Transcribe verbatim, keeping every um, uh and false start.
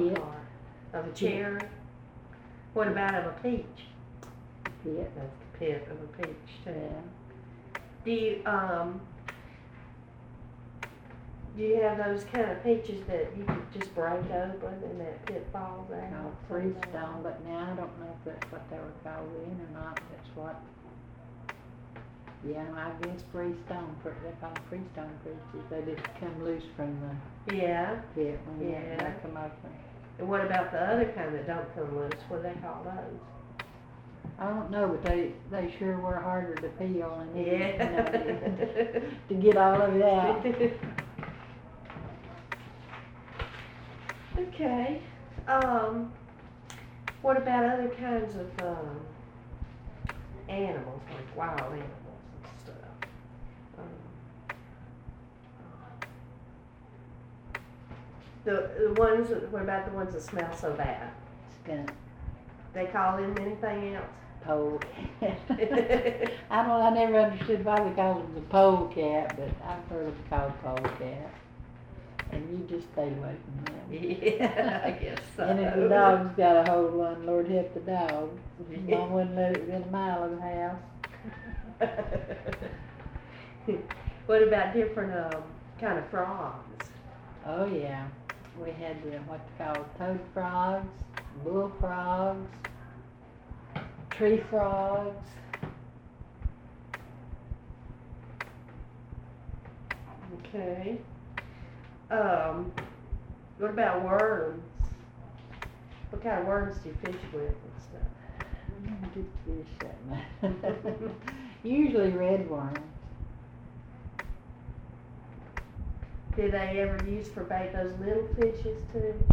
pit. part? Of a cherry? What about of a peach? Pit. That's the pit of a peach too. Yeah. Do you, um, do you have those kind of peaches that you could just break open and that pit falls out? Called Freestone, but now I don't know if that's what they were called then or not. That's what. Yeah, I guess Freestone. They call them Freestone peaches. They just come loose from the Yeah. pit when Yeah. they break them open. And what about the other kind that don't come loose? What do they call those? I don't know, but they, they sure were harder to peel and eat, Yeah. you know, to get all of it out. Okay. Um, what about other kinds of um, animals, like wild animals and stuff? Um, the the ones. That, what about the ones that smell so bad? Skunk, They call them anything else? polecat. I don't. I never understood why they called them the polecat, but I've heard them called polecat. And you just stay away from them. Yeah, I guess so. And if the dog's got a hold on, Lord help the dog. Mom wouldn't let it within a mile of the house. What about different um, kind of frogs? Oh yeah, we had the, what they call toad frogs, bullfrogs, tree frogs. Okay. Um, what about worms? What kind of worms do you fish with and stuff? I never did fish that much. Usually red worms. Do they ever use for bait those little fishes too?